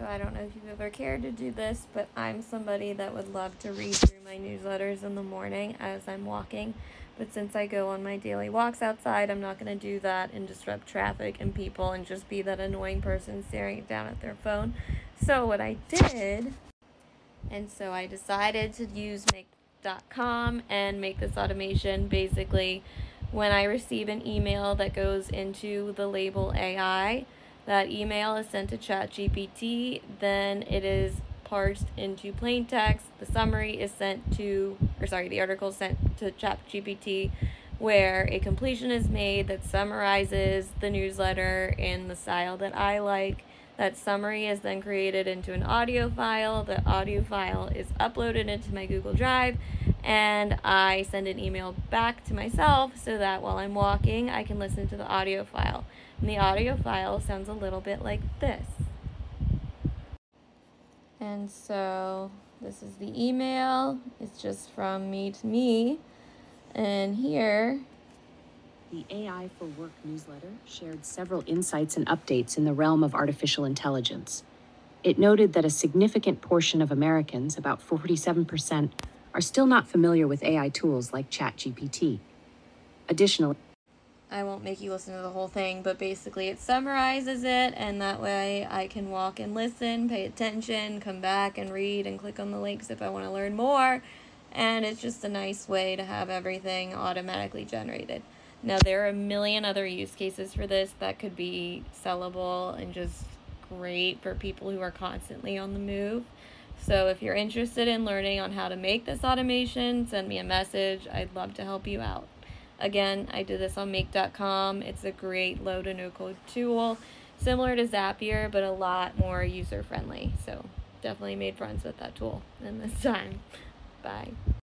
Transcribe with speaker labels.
Speaker 1: So I don't know if you've ever cared to do this, but I'm somebody that would love to read through my newsletters in the morning as I'm walking. But since I go on my daily walks outside, I'm not going to do that and disrupt traffic and people and just be that annoying person staring down at their phone. So what I did, and so I decided to use Make.com and make this automation. Basically, when I receive an email that goes into the label AI, that email is sent to ChatGPT, then it is parsed into plain text. The summary is the article is sent to ChatGPT, where a completion is made that summarizes the newsletter in the style that I like. That summary is then created into an audio file. The audio file is uploaded into my Google Drive, and I send an email back to myself so that while I'm walking, I can listen to the audio file. And the audio file sounds a little bit like this. And so this is the email. It's just from me to me. And here,
Speaker 2: the AI for Work newsletter shared several insights and updates in the realm of artificial intelligence. It noted that a significant portion of Americans, about 47%, are still not familiar with AI tools like ChatGPT. Additionally,
Speaker 1: I won't make you listen to the whole thing, but basically it summarizes it, and that way I can walk and listen, pay attention, come back and read and click on the links if I want to learn more. And it's just a nice way to have everything automatically generated. Now, there are a million other use cases for this that could be sellable and just great for people who are constantly on the move. So if you're interested in learning on how to make this automation, send me a message. I'd love to help you out. Again, I did this on Make.com. It's a great low to no code tool, similar to Zapier, but a lot more user friendly. So definitely made friends with that tool in this time. Bye.